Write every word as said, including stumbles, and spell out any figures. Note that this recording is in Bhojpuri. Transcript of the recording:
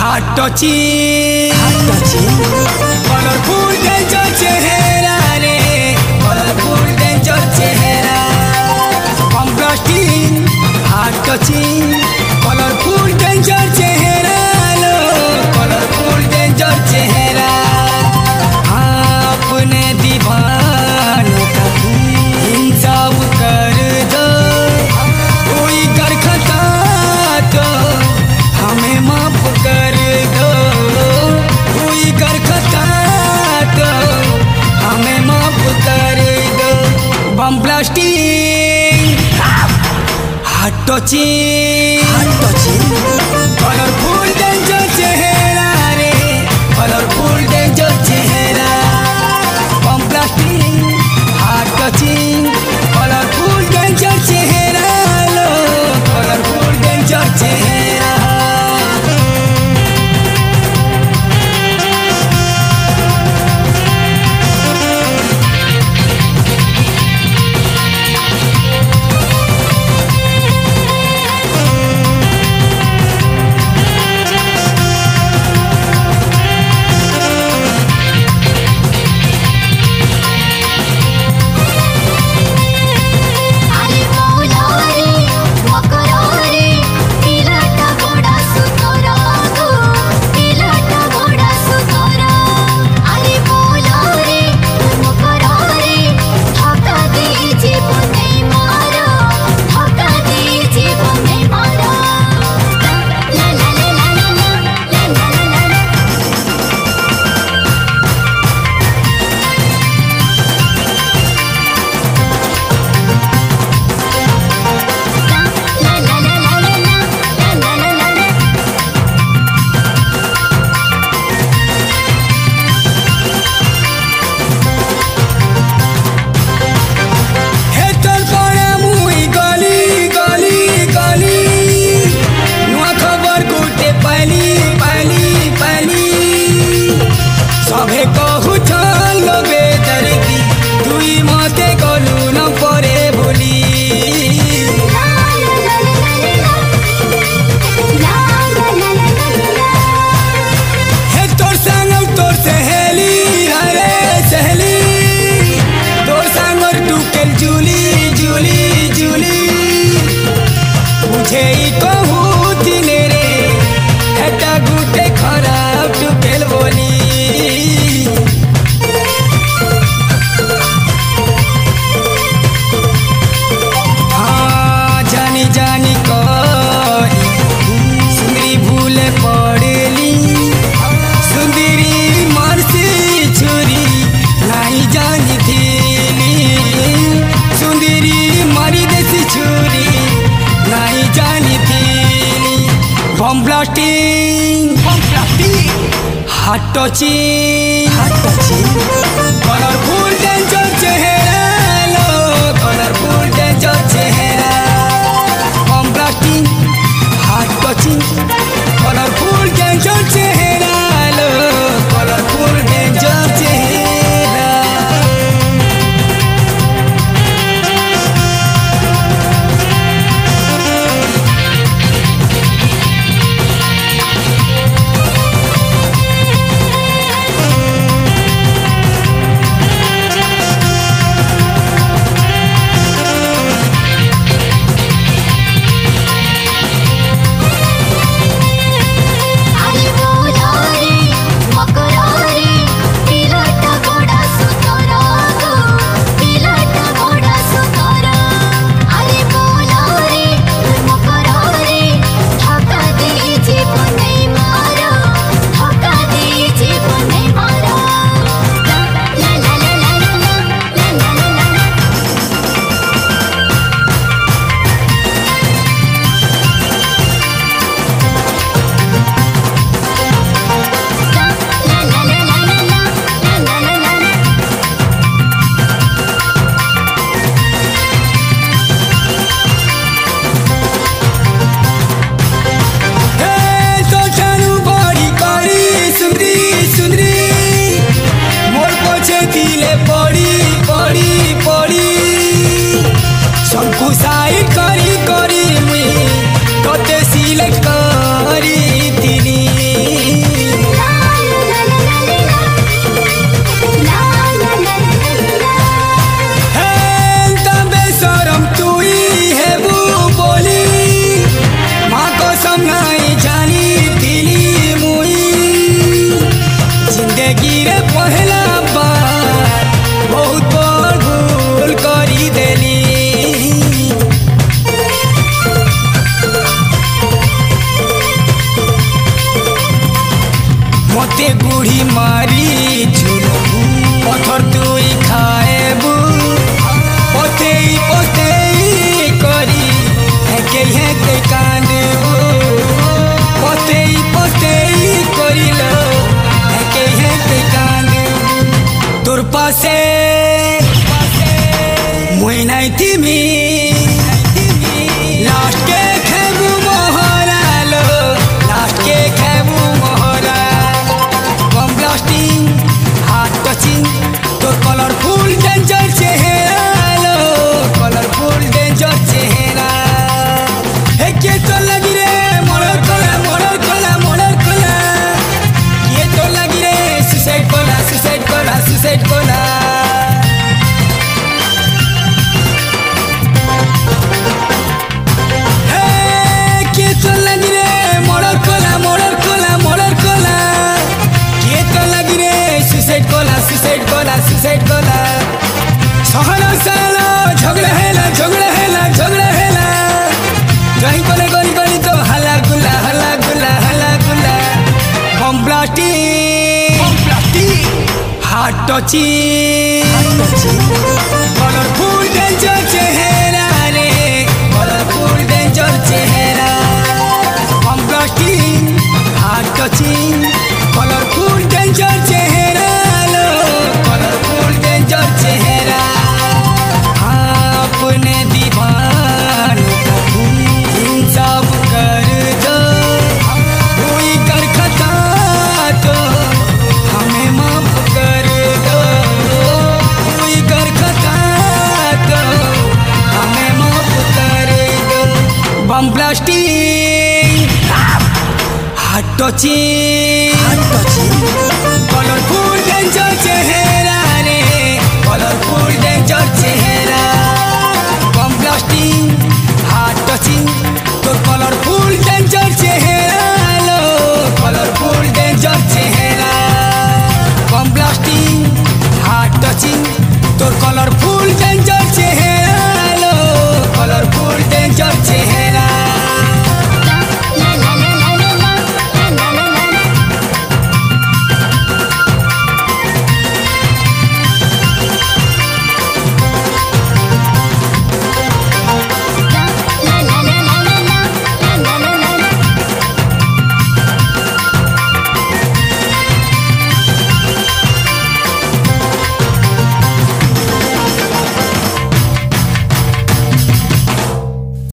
Hot touching, hot touching. Colorful danger chehra re, colorful danger chehra. Bomb blasting, hot touching. Colorful danger chehra lo, colorful danger chehra. अपने दीवानों का इंसाफ कर दो, कोई कर खता तो हमें माफ कर दो, कोई कर खता तो हमें माफ कर दो। Bomb blasting, heart touching, heart touching. Colourful danger चेहरा रे, कलरफुल डेंजर चेहरा। Bomb blasting, heart touching. Colourful danger चेहरा लो, कलरफुल डेंजर चेहरा। Bomb blasting, bomb blasting. Hot touching, hot touching. Colorful danger chehra lo, colorful danger chehra. Bomb blasting, hot touching. Colorful danger chehra lo, colorful danger chehra. मारी झुलू पत्थर तुई खाएबू पोते पोते करी हेके हेके कांदबू पोते पोते करिलो हेके हेके कांदबू तोर पासे मुई नाई तिमी लास्ट के खेबू मोहरा लो लास्ट के खेबू मोहरा बम ब्लास्टिंग हाथ टचिंग तोर कलरफुल डेंजर चेहरा लो कलरफुल डेंजर चेहरा हे के तो लगी रे मोड़र कोला मोड़र कोला मोड़र कोला ये तो लगी रे suicide cola suicide cola suicide cola suicide cola suicide cola सहला सहला झगड़ा हेला झगड़ा हेला झगड़ा हेला जहीं कोले गली गली तो हल्ला गुल्ला हल्ला गुल्ला हल्ला गुल्ला bomb blasting bomb blasting heart touching colourful danger चेहरा रे कलरफुल डेंजर चेहरा bomb blasting heart touching colourful danger चेहरा अपने दीवान इंसाफ कर दो कोई कर खता तो हमें माफ कर दो कोई कर खता तो हमें माफ कर दो bomb blasting heart touching heart touching colourful danger चेहरा रे कलरफुल डेंजर चेहरा बम ब्लास्टिंग हार्ट टचिंग